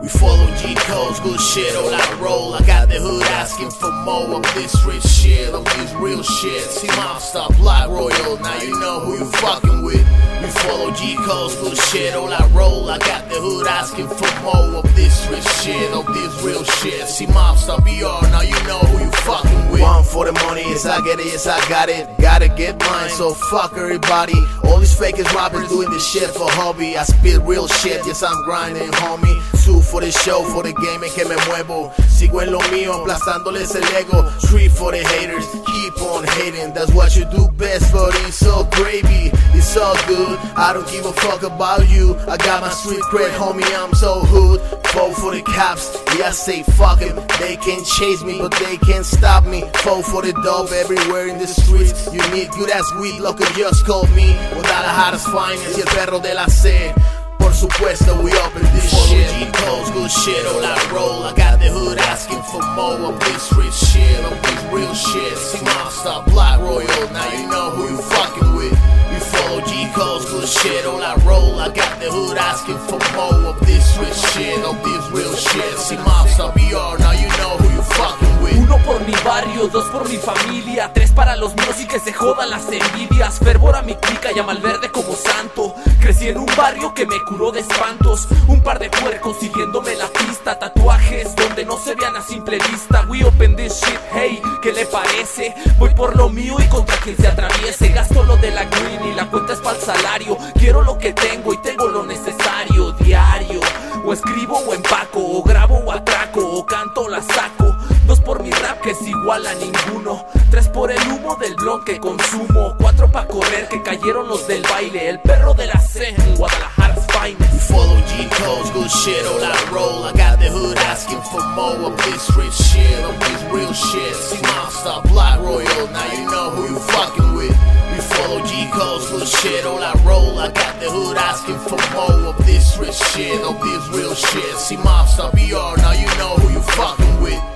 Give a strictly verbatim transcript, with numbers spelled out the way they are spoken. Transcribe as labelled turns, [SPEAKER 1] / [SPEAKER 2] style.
[SPEAKER 1] follow G codes, good shit, all I roll. I got the hood asking for more of this rich shit, of this real shit. See Mobster, Black Royal, now you know who you fucking with. We follow G codes, good shit, all I roll. I got the hood asking for more of this rich shit, of this real shit. See Mobster, B R, now you know who you fucking with. One for the money, yes I get it, yes I got it. Gotta get mine, so fuck everybody. All these fakest rappers doing this shit for hobby. I spit real shit, yes I'm grinding, homie. Two for the show, for the game en que me muevo. Sigo en lo mío, aplastándoles el ego. Three for the haters, keep on hating. That's what you do best, but it's so gravy. It's all good, I don't give a fuck about you. I got my street cred, homie, I'm so hood. Four for the cops, yeah I say fuck it. They can chase me, but they can't stop me. Four for the dope everywhere in the streets. You need good ass weed, look at just call me. Guadalajara's finest, y el perro de la C. Por supuesto, we up in this shit. G codes, good shit, all I roll. I got the hood asking for more of this rich shit, of this real shit. See Mobster, Black Royal, now you know who you fucking with. We follow G codes, good shit, all I roll. I got the hood asking for more of this rich shit, of this real shit. See Mobster, B R, now you know who you fucking with.
[SPEAKER 2] Uno por mi barrio, dos por mi familia, tres para los míos y que se jodan las envidias. Fervor a mi clica, llama al verde como santo. Crecí en un barrio que me curó de espantos. Un par de puercos siguiéndome la pista. Tatuajes donde no se vean a simple vista. We open this shit, hey, ¿qué le parece? Voy por lo mío y contra quien se atraviese. Gasto lo de la green y la cuenta es para el salario. Quiero lo que tengo y tengo lo necesario diario. O escribo o empaco, o grabo o atraco, o canto o la saco. Dos por mi rap que es igual a ninguno. Tres por el humo del blon que consumo. Cuatro pa' correr que cayeron los del baile. El perro de la C en Guadalajara's finest.
[SPEAKER 1] We follow G codes, good shit, all I roll. I got the hood asking for more of this rich shit, of this real shit. See Mobster, Black Royal, now you know who you fucking with. We follow G codes, good shit, all I roll. I got the hood asking for more of this rich shit, of this real shit. See Mobster, B R, now you know who you fucking with.